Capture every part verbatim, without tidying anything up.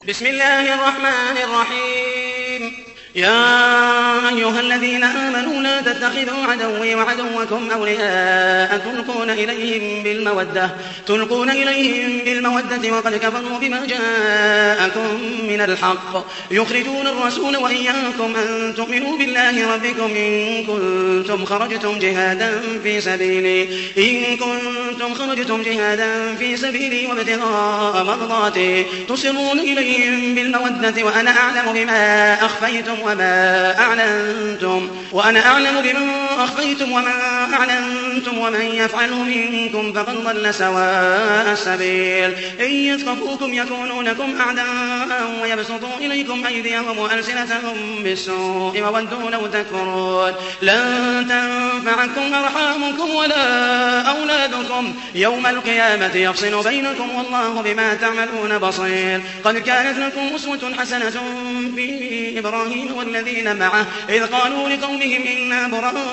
بسم الله الرحمن الرحيم. يا أيها الذين آمنوا لا تتخذوا عدوي وعدوكم أولياء تلقون إليهم بالمودة تلقون إليهم بالمودة وقد كفروا بما جاءكم من الحق يخرجون الرسول وإياكم أن تؤمنوا بالله ربكم إن كنتم خرجتم جهادا في سبيلي إن كنتم خرجتم جهادا في سبيلي وابتغاء مرضاتي تصرون إليهم بالمودة وأنا أعلم بما أخفيتم وما أعلنتم وأنا أعلم بما أخفيتم وما أعلنتم ومن يفعله منكم فقد ضل سواء السبيل. إن يثقفوكم يكونوا لكم أعداء ويبسطوا إليكم أيديهم وألسنتهم بالسوء وودوا لو تكفرون. لن تنفعكم أرحامكم ولا أولادكم يوم القيامة يفصل بينكم والله بما تعملون بصير. قد كانت لكم أسوة حسنة في إبراهيم والذين معه إذ قالوا لقومهم إنا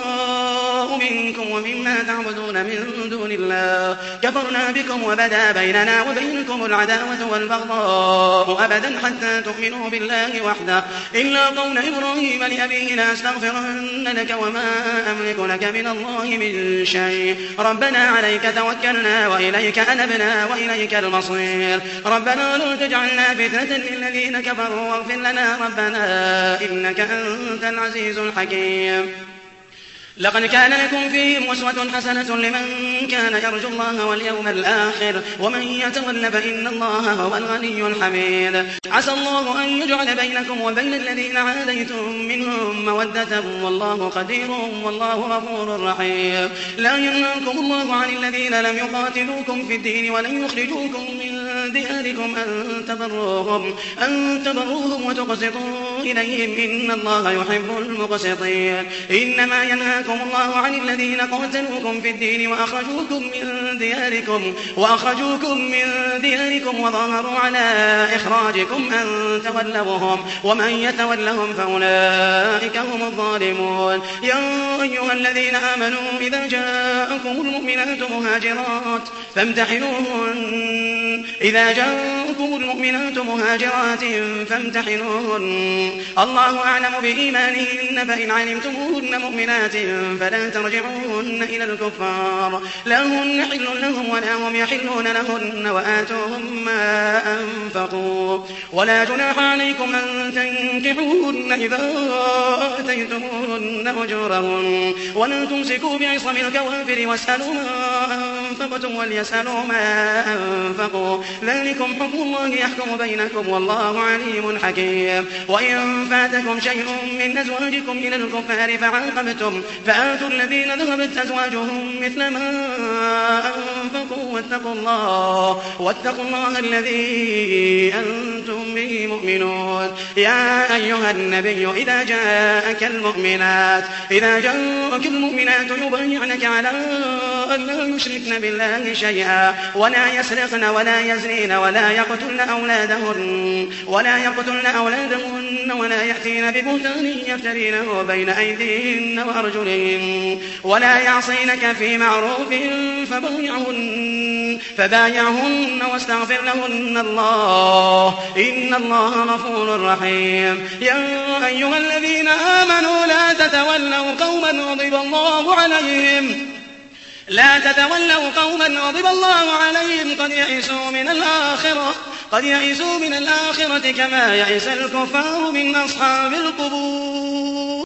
براء منكم ومما تعبدون من دون الله كفرنا بكم وبدا بيننا وبينكم العداوة والبغضاء أبدا حتى تؤمنوا بالله وحده إلا قول إبراهيم لأبيه لأستغفرن لك وما أملك لك من الله من شيء ربنا عليك توكلنا وإليك أنبنا وإليك المصير. ربنا لا تجعلنا فتنة للذين كفروا واغفر لنا ربنا إنك أنت العزيز الحكيم. لقد كان لكم فيهم أسوة حسنة لمن كان يرجو الله واليوم الآخر ومن يتول فإن الله هو الغني الحميد. عسى الله أن يجعل بينكم وبين الذين عاديتم منهم مودة والله قدير والله غفور رحيم. لا ينهاكم الله عن الذين لم يقاتلوكم في الدين ولن يخرجوكم من دياركم أن تبروهم أن تبروهم وتقسطوا إليهم إن الله يحب المقسطين. إنما ينهاكم الله عن الذين قاتلوكم في الدين وأخرجوكم من دياركم وأخرجوكم من دياركم وظاهروا على إخراجكم أن تولوهم ومن يتولهم فأولئك هم الظالمون. يا أيها الذين آمنوا إذا جاءكم المؤمنات مهاجرات فامتحنوهن إذا جاءكم المؤمنات مهاجرات فامتحنوهن الله أعلم بإيمانهن فإن علمتموهن مؤمنات فلا ترجعوهن إلى الكفار لا هن حل لهم ولا هم يحلون لهن وآتوهم ما أنفقوا ولا جناح عليكم أن تنكحوهن إذا آتيتموهن أجورهن ولا تمسكوا بعصم الكوافر واسألوا ما أنفقتم وليسألوا ما أنفقوا ذلكم حكم الله يحكم بينكم والله عليم حكيم. وإن فاتكم شيء من أزواجكم إلى الكفار فعاقبتم فآتوا الذين ذهبت أزواجهم مثل ما أنفقوا واتقوا الله واتقوا الله الذي أنتم به مؤمنون. يا أيها النبي إذا جاءك المؤمنات إذا جاءك المؤمنات يبايعنك على أن لا يشركن بالله شيئا ولا يسرقن ولا يزنين ولا يقتلن أولادهن ولا يقتلن أولادهن ولا يأتين ببهتان يفترينه بين أيديهن وأرجلهن ولا يعصينك في معروف فبايعهن فبايعهن واستغفر لهن الله إن الله غفور رحيم. يا أيها الذين آمنوا لا تتولوا قوما غضب الله عليهم لا تتولوا قوما غضب الله عليهم قد يئسوا من الآخرة قد يئسوا من الآخرة كما يئس الكفار من أصحاب القبور.